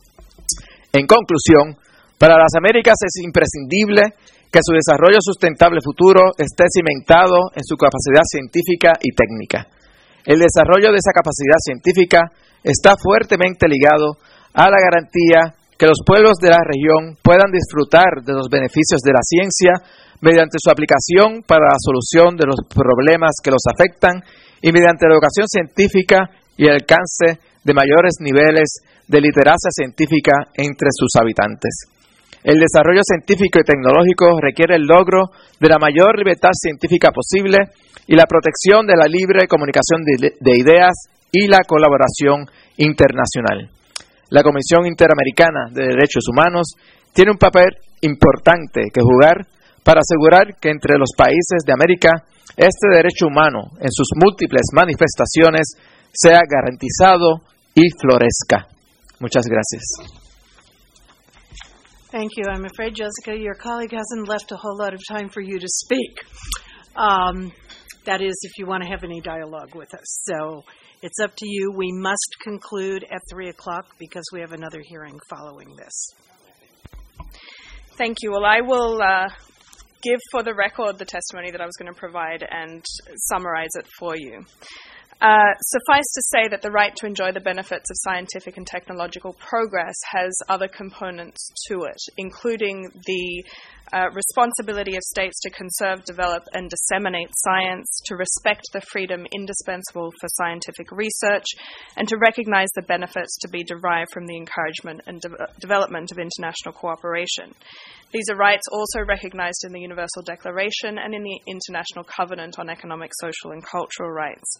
[SPEAKER 3] En conclusión, para las Américas es imprescindible que su desarrollo sustentable futuro esté cimentado en su capacidad científica y técnica. El desarrollo de esa capacidad científica está fuertemente ligado a la garantía que los pueblos de la región puedan disfrutar de los beneficios de la ciencia mediante su aplicación para la solución de los problemas que los afectan y mediante la educación científica y el alcance de mayores niveles de literacia científica entre sus habitantes. El desarrollo científico y tecnológico requiere el logro de la mayor libertad científica posible y la protección de la libre comunicación de, de ideas y la colaboración internacional. La Comisión Interamericana de Derechos Humanos tiene un papel importante que jugar para asegurar que entre los países de América este derecho humano en sus múltiples manifestaciones sea garantizado y florezca. Muchas gracias.
[SPEAKER 1] Thank you. I'm afraid, Jessica, your colleague hasn't left a whole lot of time for you to speak. Um, that is, if you want to have any dialogue with us. So it's up to you. We must conclude at three o'clock because we have another hearing following this.
[SPEAKER 4] Thank you. Well, I will uh, give for the record the testimony that I was going to provide and summarize it for you. Uh, suffice to say that the right to enjoy the benefits of scientific and technological progress has other components to it, including the uh, responsibility of states to conserve, develop, and disseminate science, to respect the freedom indispensable for scientific research, and to recognize the benefits to be derived from the encouragement and de- development of international cooperation. These are rights also recognized in the Universal Declaration and in the International Covenant on Economic, Social, and Cultural Rights.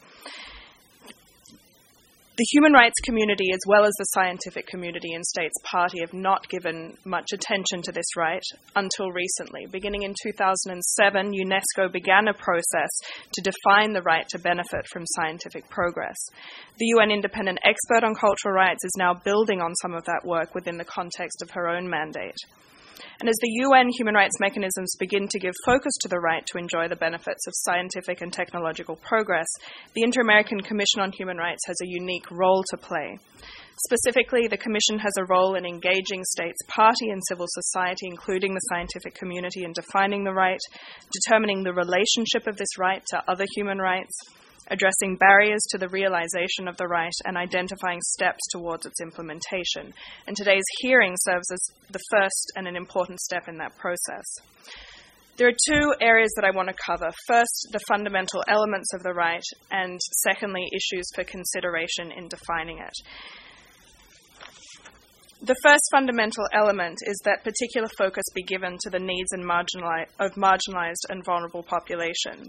[SPEAKER 4] The human rights community, as well as the scientific community and states party, have not given much attention to this right until recently. Beginning in two thousand seven, UNESCO began a process to define the right to benefit from scientific progress. The U N Independent Expert on Cultural Rights is now building on some of that work within the context of her own mandate. And as the U N human rights mechanisms begin to give focus to the right to enjoy the benefits of scientific and technological progress, the Inter-American Commission on Human Rights has a unique role to play. Specifically, the Commission has a role in engaging states party and civil society, including the scientific community, in defining the right, determining the relationship of this right to other human rights, addressing barriers to the realization of the right, and identifying steps towards its implementation. And today's hearing serves as the first and an important step in that process. There are two areas that I want to cover. First, the fundamental elements of the right, and secondly, issues for consideration in defining it. The first fundamental element is that particular focus be given to the needs and marginali- of marginalized and vulnerable populations.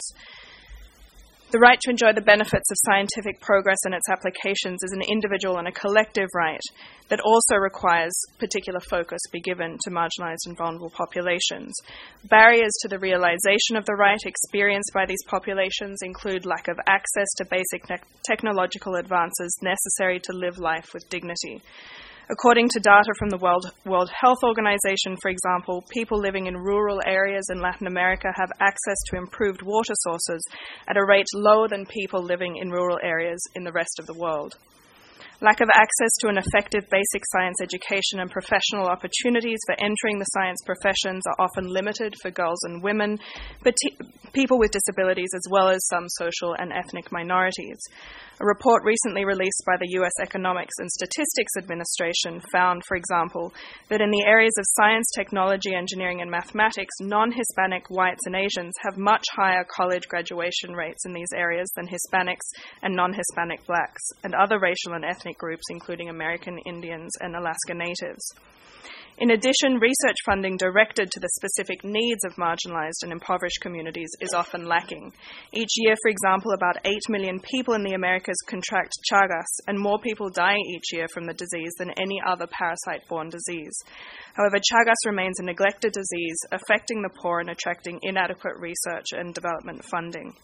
[SPEAKER 4] The right to enjoy the benefits of scientific progress and its applications is an individual and a collective right that also requires particular focus be given to marginalized and vulnerable populations. Barriers to the realization of the right experienced by these populations include lack of access to basic te- technological advances necessary to live life with dignity. According to data from the World, World Health Organization, for example, people living in rural areas in Latin America have access to improved water sources at a rate lower than people living in rural areas in the rest of the world. Lack of access to an effective basic science education and professional opportunities for entering the science professions are often limited for girls and women, but t- people with disabilities as well as some social and ethnic minorities. A report recently released by the U S Economics and Statistics Administration found, for example, that in the areas of science, technology, engineering, and mathematics, non-Hispanic whites and Asians have much higher college graduation rates in these areas than Hispanics and non-Hispanic blacks and other racial and ethnic groups, including American Indians and Alaska Natives. In addition, research funding directed to the specific needs of marginalized and impoverished communities is often lacking. Each year, for example, about eight million people in the Americas contract Chagas, and more people die each year from the disease than any other parasite-borne disease. However, Chagas remains a neglected disease, affecting the poor and attracting inadequate research and development funding.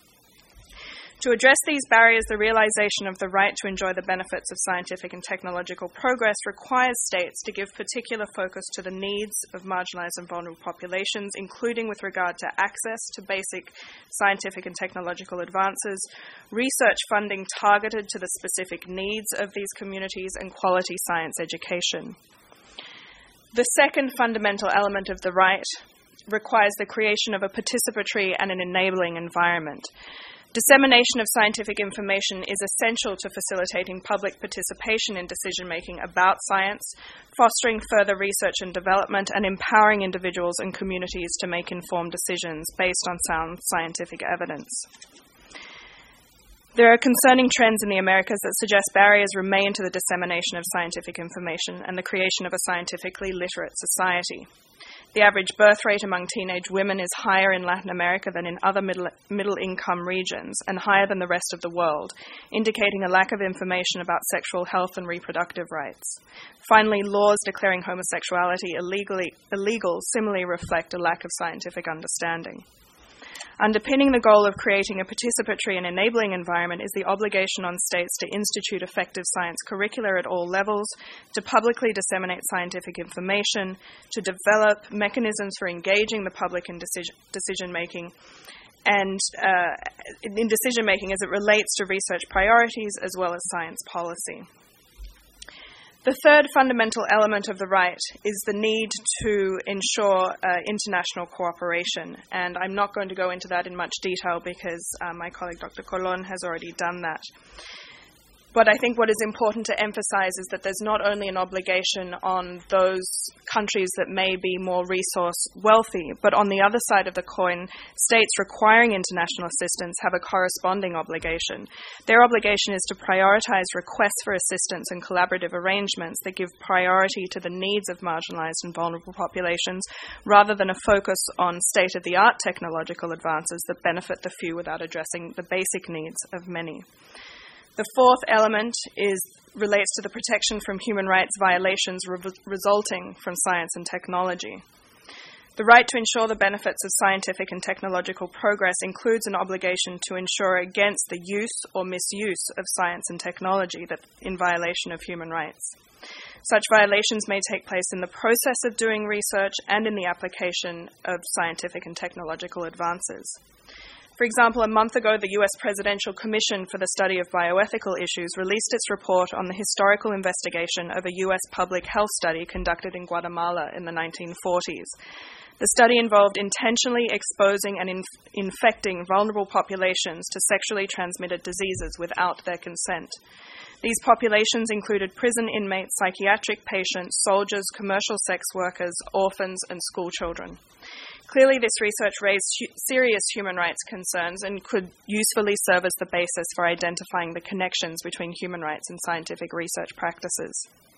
[SPEAKER 4] To address these barriers, the realization of the right to enjoy the benefits of scientific and technological progress requires states to give particular focus to the needs of marginalized and vulnerable populations, including with regard to access to basic scientific and technological advances, research funding targeted to the specific needs of these communities, and quality science education. The second fundamental element of the right requires the creation of a participatory and an enabling environment. Dissemination of scientific information is essential to facilitating public participation in decision-making about science, fostering further research and development, and empowering individuals and communities to make informed decisions based on sound scientific evidence. There are concerning trends in the Americas that suggest barriers remain to the dissemination of scientific information and the creation of a scientifically literate society. The average birth rate among teenage women is higher in Latin America than in other middle, middle-income regions, and higher than the rest of the world, indicating a lack of information about sexual health and reproductive rights. Finally, laws declaring homosexuality illegally, illegal similarly reflect a lack of scientific understanding. Underpinning the goal of creating a participatory and enabling environment is the obligation on states to institute effective science curricula at all levels, to publicly disseminate scientific information, to develop mechanisms for engaging the public in decision, decision-making, and uh, in decision-making as it relates to research priorities as well as science policy. The third fundamental element of the right is the need to ensure uh, international cooperation, and I'm not going to go into that in much detail because uh, my colleague Doctor Colon has already done that. But I think what is important to emphasize is that there's not only an obligation on those countries that may be more resource wealthy, but on the other side of the coin, states requiring international assistance have a corresponding obligation. Their obligation is to prioritize requests for assistance and collaborative arrangements that give priority to the needs of marginalized and vulnerable populations, rather than a focus on state-of-the-art technological advances that benefit the few without addressing the basic needs of many. The fourth element is relates to the protection from human rights violations re- resulting from science and technology. The right to ensure the benefits of scientific and technological progress includes an obligation to ensure against the use or misuse of science and technology that in violation of human rights. Such violations may take place in the process of doing research and in the application of scientific and technological advances. For example, a month ago, the U S Presidential Commission for the Study of Bioethical Issues released its report on the historical investigation of a U S public health study conducted in Guatemala in the nineteen forties. The study involved intentionally exposing and inf- infecting vulnerable populations to sexually transmitted diseases without their consent. These populations included prison inmates, psychiatric patients, soldiers, commercial sex workers, orphans, and school children. Clearly, this research raised hu- serious human rights concerns and could usefully serve as the basis for identifying the connections between human rights and scientific research practices.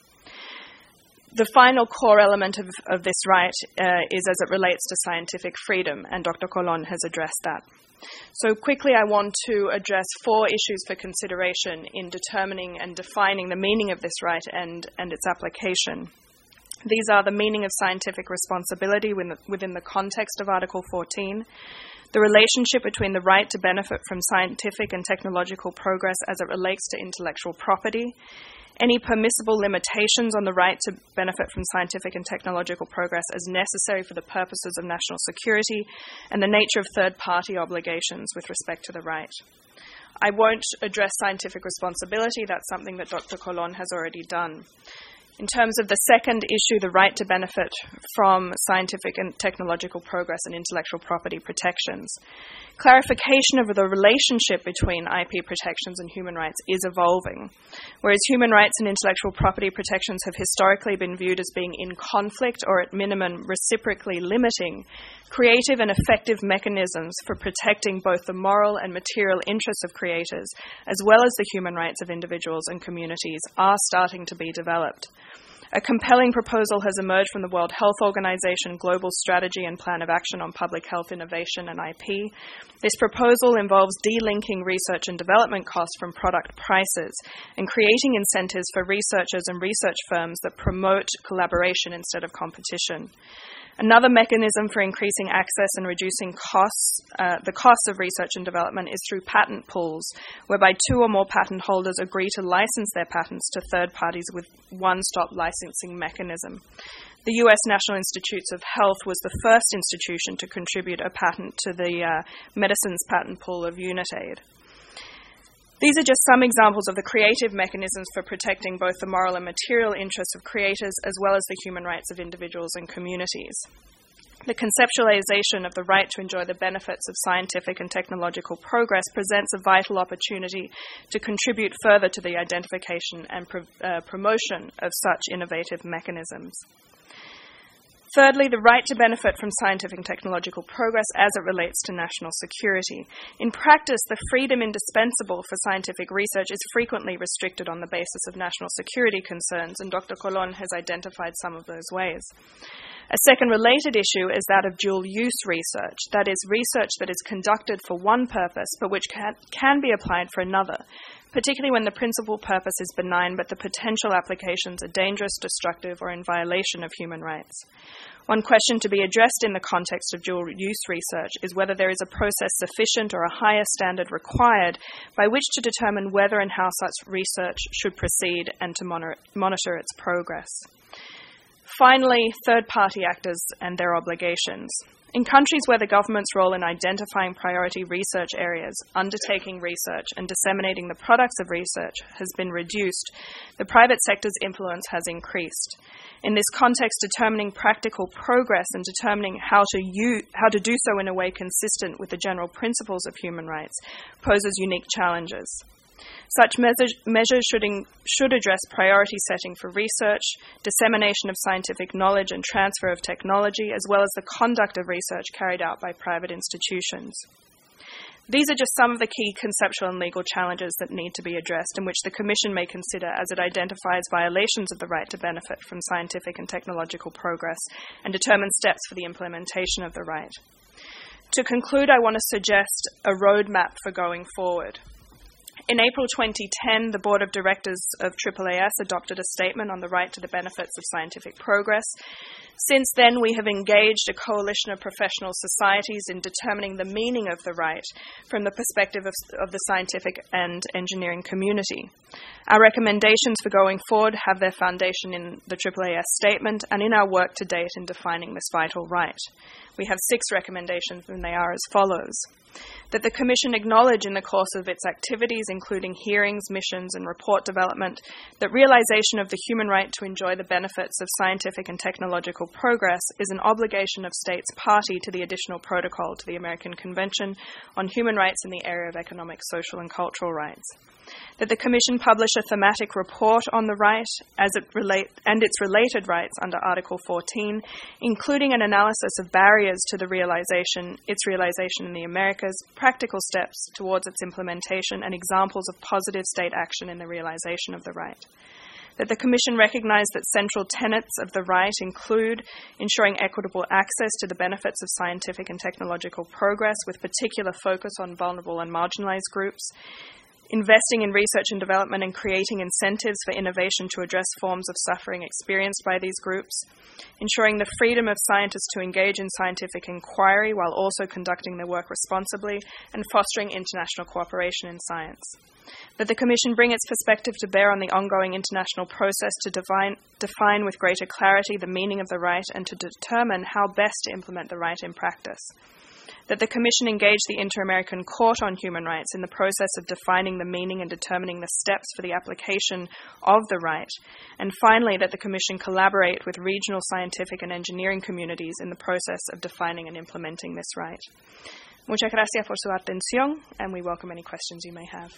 [SPEAKER 4] The final core element of, of this right uh, is as it relates to scientific freedom, and Doctor Colon has addressed that. So quickly, I want to address four issues for consideration in determining and defining the meaning of this right and, and its application. These are the meaning of scientific responsibility within the context of Article fourteen, the relationship between the right to benefit from scientific and technological progress as it relates to intellectual property, any permissible limitations on the right to benefit from scientific and technological progress as necessary for the purposes of national security, and the nature of third-party obligations with respect to the right. I won't address scientific responsibility. That's something that Doctor Colon has already done. In terms of the second issue, the right to benefit from scientific and technological progress and intellectual property protections, clarification of the relationship between I P protections and human rights is evolving. Whereas human rights and intellectual property protections have historically been viewed as being in conflict or at minimum reciprocally limiting, creative and effective mechanisms for protecting both the moral and material interests of creators, as well as the human rights of individuals and communities, are starting to be developed. A compelling proposal has emerged from the World Health Organization Global Strategy and Plan of Action on Public Health Innovation and I P. This proposal involves delinking research and development costs from product prices and creating incentives for researchers and research firms that promote collaboration instead of competition. Another mechanism for increasing access and reducing costs, uh, the costs of research and development is through patent pools, whereby two or more patent holders agree to license their patents to third parties with one-stop licensing mechanism. The U S National Institutes of Health was the first institution to contribute a patent to the uh, medicines patent pool of Unitaid. These are just some examples of the creative mechanisms for protecting both the moral and material interests of creators as well as the human rights of individuals and communities. The conceptualization of the right to enjoy the benefits of scientific and technological progress presents a vital opportunity to contribute further to the identification and pro- uh, promotion of such innovative mechanisms. Thirdly, the right to benefit from scientific and technological progress as it relates to national security. In practice, the freedom indispensable for scientific research is frequently restricted on the basis of national security concerns, and Doctor Colon has identified some of those ways. A second related issue is that of dual-use research, that is, research that is conducted for one purpose but which can, can be applied for another, particularly when the principal purpose is benign but the potential applications are dangerous, destructive, or in violation of human rights. One question to be addressed in the context of dual-use research is whether there is a process sufficient or a higher standard required by which to determine whether and how such research should proceed and to monitor, monitor its progress. Finally, third-party actors and their obligations. In countries where the government's role in identifying priority research areas, undertaking research, and disseminating the products of research has been reduced, the private sector's influence has increased. In this context, determining practical progress and determining how to, use, how to do so in a way consistent with the general principles of human rights poses unique challenges. Such measures, measures should, in, should address priority setting for research, dissemination of scientific knowledge and transfer of technology, as well as the conduct of research carried out by private institutions. These are just some of the key conceptual and legal challenges that need to be addressed and which the Commission may consider as it identifies violations of the right to benefit from scientific and technological progress and determines steps for the implementation of the right. To conclude, I want to suggest a roadmap for going forward. In April twenty ten, the Board of Directors of A A A S adopted a statement on the right to the benefits of scientific progress. Since then, we have engaged a coalition of professional societies in determining the meaning of the right from the perspective of, of the scientific and engineering community. Our recommendations for going forward have their foundation in the A A A S statement and in our work to date in defining this vital right. We have six recommendations, and they are as follows. That the Commission acknowledge in the course of its activities, including hearings, missions, and report development, that realization of the human right to enjoy the benefits of scientific and technological progress is an obligation of states party to the additional protocol to the American Convention on Human Rights in the area of economic, social, and cultural rights. That the Commission publish a thematic report on the right as it relate, and its related rights under Article fourteen, including an analysis of barriers to the realization, its realization in the Americas, practical steps towards its implementation, and examples of positive state action in the realization of the right. That the Commission recognize that central tenets of the right include ensuring equitable access to the benefits of scientific and technological progress, with particular focus on vulnerable and marginalized groups, investing in research and development and creating incentives for innovation to address forms of suffering experienced by these groups, ensuring the freedom of scientists to engage in scientific inquiry while also conducting their work responsibly, and fostering international cooperation in science. That the Commission bring its perspective to bear on the ongoing international process to define, define with greater clarity the meaning of the right and to determine how best to implement the right in practice. That the Commission engage the Inter-American Court on Human Rights in the process of defining the meaning and determining the steps for the application of the right. And finally, that the Commission collaborate with regional scientific and engineering communities in the process of defining and implementing this right. Muchas gracias por su atención, and we welcome any questions you may have.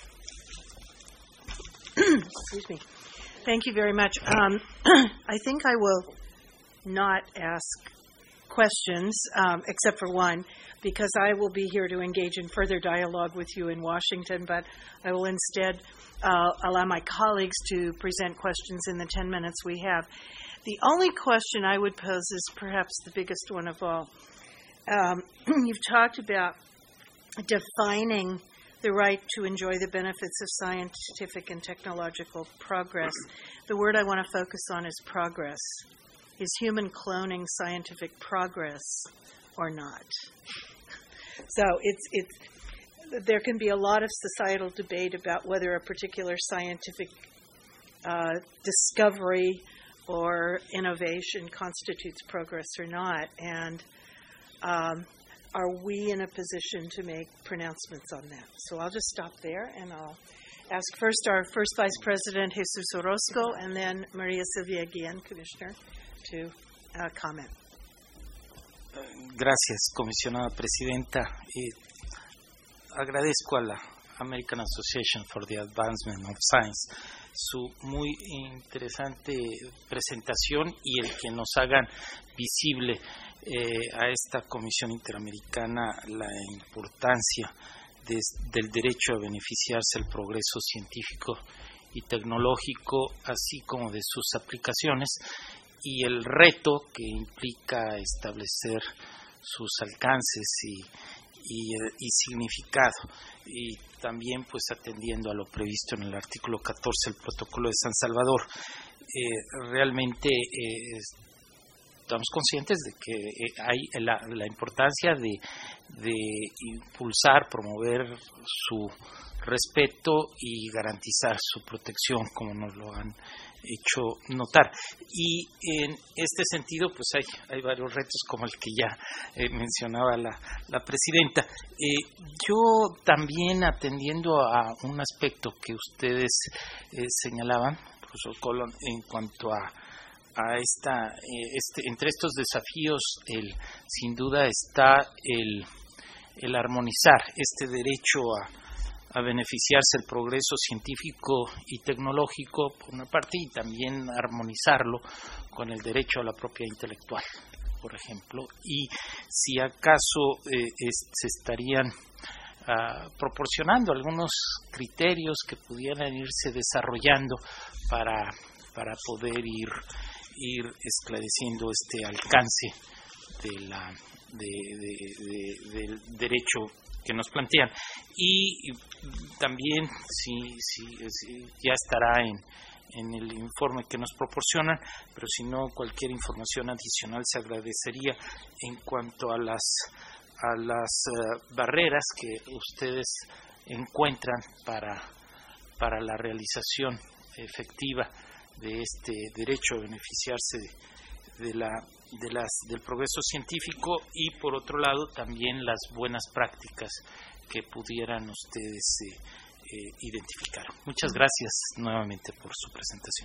[SPEAKER 1] Excuse me. Thank you very much. Um, I think I will not ask questions, um, except for one, because I will be here to engage in further dialogue with you in Washington, but I will instead uh, allow my colleagues to present questions in the ten minutes we have. The only question I would pose is perhaps the biggest one of all. Um, you've talked about defining the right to enjoy the benefits of scientific and technological progress. The word I want to focus on is progress. Is human cloning scientific progress or not? So it's it's there can be a lot of societal debate about whether a particular scientific uh, discovery or innovation constitutes progress or not, and um, are we in a position to make pronouncements on that? So I'll just stop there, and I'll ask first our first Vice President, Jesus Orozco, and then Maria Silvia Guillen, Commissioner, to uh, comment.
[SPEAKER 5] Gracias, comisionada presidenta. Y agradezco a la American Association for the Advancement of Science su muy interesante presentación y el que nos hagan visible eh, a esta Comisión Interamericana la importancia de, del derecho a beneficiarse del progreso científico y tecnológico, así como de sus aplicaciones, y el reto que implica establecer sus alcances y, y, y significado, y también pues atendiendo a lo previsto en el artículo catorce del Protocolo de San Salvador. Eh, realmente eh, estamos conscientes de que eh, hay la, la importancia de, de impulsar, promover su respeto y garantizar su protección, como nos lo han hecho notar. Y en este sentido, pues hay, hay varios retos como el que ya eh, mencionaba la, la presidenta. Eh, yo también, atendiendo a un aspecto que ustedes eh, señalaban, profesor Colón, en cuanto a a esta eh, este, entre estos desafíos, el, sin duda está el, el armonizar este derecho a, a beneficiarse del progreso científico y tecnológico por una parte, y también armonizarlo con el derecho a la propiedad intelectual, por ejemplo, y si acaso eh, es, se estarían uh, proporcionando algunos criterios que pudieran irse desarrollando para, para poder ir ir esclareciendo este alcance de la de, de, de, del derecho que nos plantean. Y también si, si, si ya estará en, en el informe que nos proporcionan, pero si no, cualquier información adicional se agradecería en cuanto a las a las uh, barreras que ustedes encuentran para para la realización efectiva de este derecho a beneficiarse de, de la de las del progreso científico, y por otro lado también las buenas prácticas que pudieran ustedes eh, eh, identificar. Muchas gracias nuevamente por su presentación.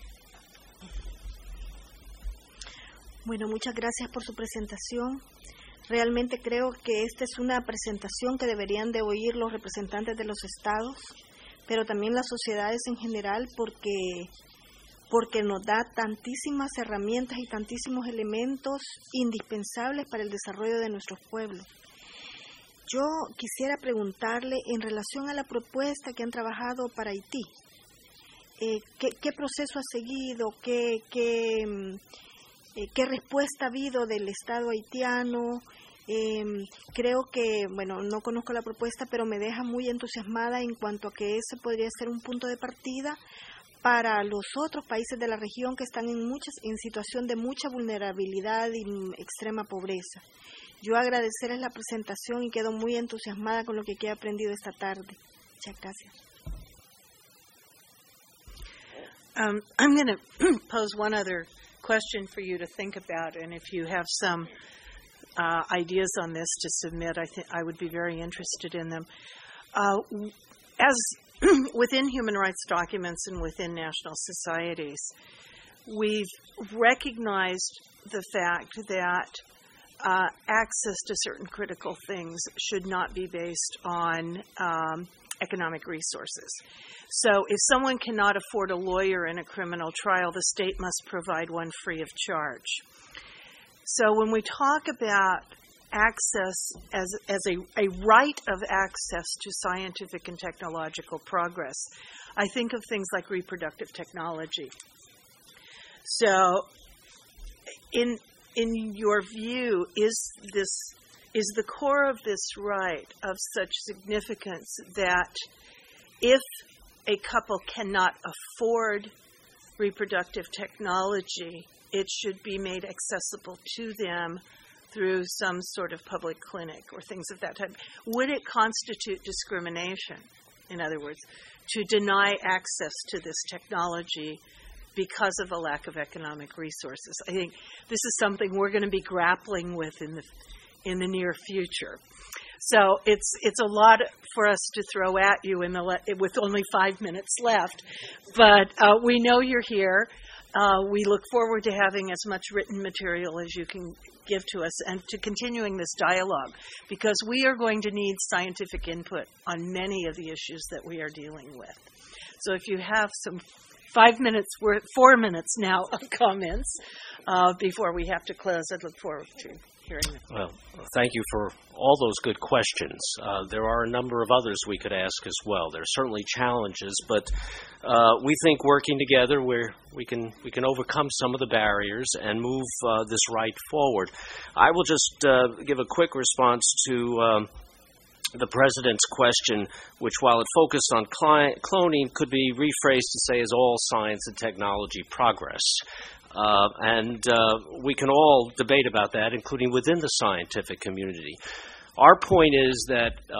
[SPEAKER 6] Bueno, muchas gracias por su presentación. Realmente creo que esta es una presentación que deberían de oír los representantes de los estados, pero también las sociedades en general, porque porque nos da tantísimas herramientas y tantísimos elementos indispensables para el desarrollo de nuestros pueblos. Yo quisiera preguntarle en relación a la propuesta que han trabajado para Haití, eh, ¿qué, ¿qué proceso ha seguido? ¿Qué, qué, eh, qué respuesta ha habido del Estado haitiano? Eh, creo que, bueno, no conozco la propuesta, pero me deja muy entusiasmada en cuanto a que ese podría ser un punto de partida para los otros países de la región que están en muchas en situación de mucha vulnerabilidad y extrema pobreza. Yo agradecerles la presentación y quedo muy entusiasmada con lo que he aprendido esta tarde. Muchas gracias.
[SPEAKER 1] Um, I'm going to pose one other question for you to think about, and if you have some uh, ideas on this to submit, I think I would be very interested in them. Uh, as within human rights documents and within national societies, we've recognized the fact that uh, access to certain critical things should not be based on um, economic resources. So if someone cannot afford a lawyer in a criminal trial, the state must provide one free of charge. So when we talk about access as as a, a right of access to scientific and technological progress, I think of things like reproductive technology. So in in your view, is this is the core of this right of such significance that if a couple cannot afford reproductive technology, it should be made accessible to them through some sort of public clinic or things of that type? Would it constitute discrimination, in other words, to deny access to this technology because of a lack of economic resources? I think this is something we're going to be grappling with in the in the near future. So it's it's a lot for us to throw at you in the le- with only five minutes left, but uh, we know you're here. Uh, we look forward to having as much written material as you can give to us and to continuing this dialogue, because we are going to need scientific input on many of the issues that we are dealing with. So if you have some five minutes worth, four minutes now of comments uh, before we have to close, I'd look forward to hearing them.
[SPEAKER 2] Well, thank you for all those good questions. Uh, there are a number of others we could ask as well. There are certainly challenges, but uh, we think working together we're, we can we can overcome some of the barriers and move uh, this right forward. I will just uh, give a quick response to um, the President's question, which, while it focused on cli- cloning, could be rephrased to say, is all science and technology progress? Uh, and uh, we can all debate about that, including within the scientific community. Our point is that uh,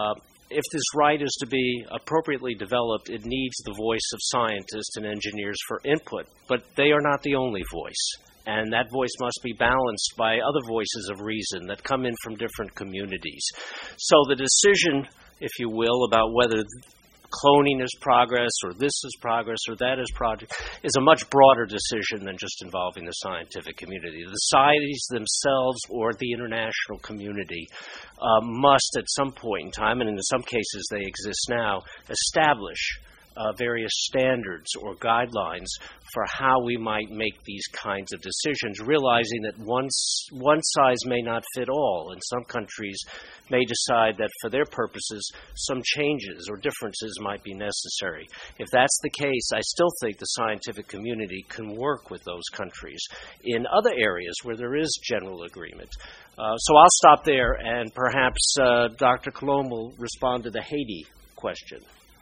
[SPEAKER 2] if this right is to be appropriately developed, it needs the voice of scientists and engineers for input, but they are not the only voice. And that voice must be balanced by other voices of reason that come in from different communities. So the decision, if you will, about whether cloning is progress or this is progress or that is progress is a much broader decision than just involving the scientific community. The societies themselves or the international community uh, must at some point in time, and in some cases they exist now, establish Uh, various standards or guidelines for how we might make these kinds of decisions, realizing that one, one size may not fit all, and some countries may decide that for their purposes some changes or differences might be necessary. If that's the case, I still think the scientific community can work with those countries in other areas where there is general agreement. Uh, so I'll stop there, and perhaps uh, Doctor Colon will respond to the Haiti question.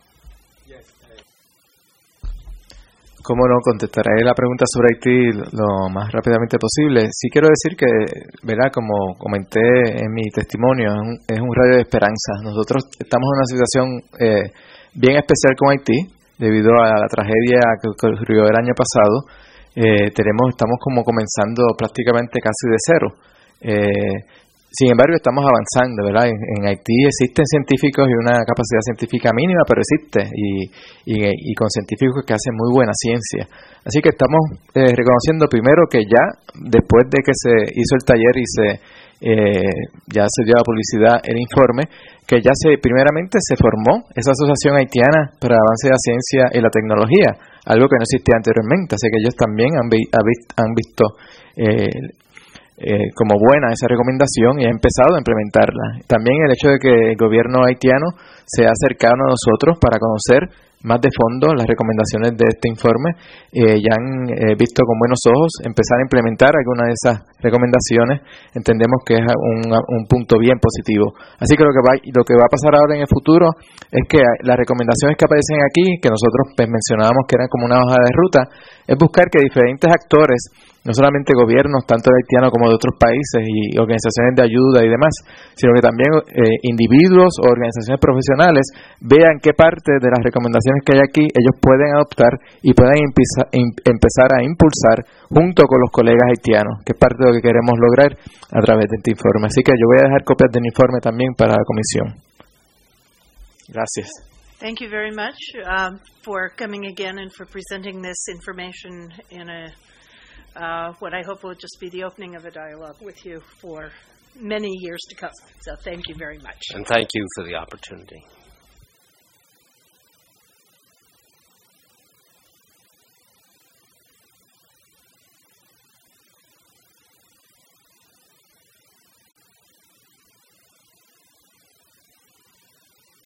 [SPEAKER 3] Cómo no, contestaré la pregunta sobre Haití lo más rápidamente posible. Sí quiero decir que, ¿verdad? Como comenté en mi testimonio, es un, es un radio de esperanza. Nosotros estamos en una situación eh, bien especial con Haití, debido a la tragedia que ocurrió el año pasado. Eh, tenemos, estamos como comenzando prácticamente casi de cero. Eh, Sin embargo, estamos avanzando, ¿verdad? En, en Haití existen científicos y una capacidad científica mínima, pero existe, y, y, y con científicos que hacen muy buena ciencia. Así que estamos eh, reconociendo primero que ya, después de que se hizo el taller y se eh, ya se dio a publicidad el informe, que ya se primeramente se formó esa asociación haitiana para el avance de la ciencia y la tecnología, algo que no existía anteriormente. Así que ellos también han, vi, han visto eh, Eh, como buena esa recomendación y ha empezado a implementarla. También el hecho de que el gobierno haitiano se ha acercado a nosotros para conocer más de fondo las recomendaciones de este informe, eh, ya han eh, visto con buenos ojos empezar a implementar algunas de esas recomendaciones. Entendemos que es un, un punto bien positivo. Así que lo que va lo que va a pasar ahora en el futuro es que las recomendaciones que aparecen aquí, que nosotros pues, mencionábamos que eran como una hoja de ruta, es buscar que diferentes actores, no solamente gobiernos, tanto de haitiano como de otros países y organizaciones de ayuda y demás, sino que también eh, individuos o organizaciones profesionales vean qué parte de las recomendaciones que hay aquí ellos pueden adoptar y puedan empezar, empezar a impulsar junto con los colegas haitianos, que es parte de lo que queremos lograr a través de este informe. Así que yo voy a dejar copias del informe también para la comisión. Gracias.
[SPEAKER 1] Thank you very much um, for coming again and for presenting this information in a Uh, what I hope will just be the opening of a dialogue with you for many years to come. So thank you very much.
[SPEAKER 2] And thank you for the opportunity.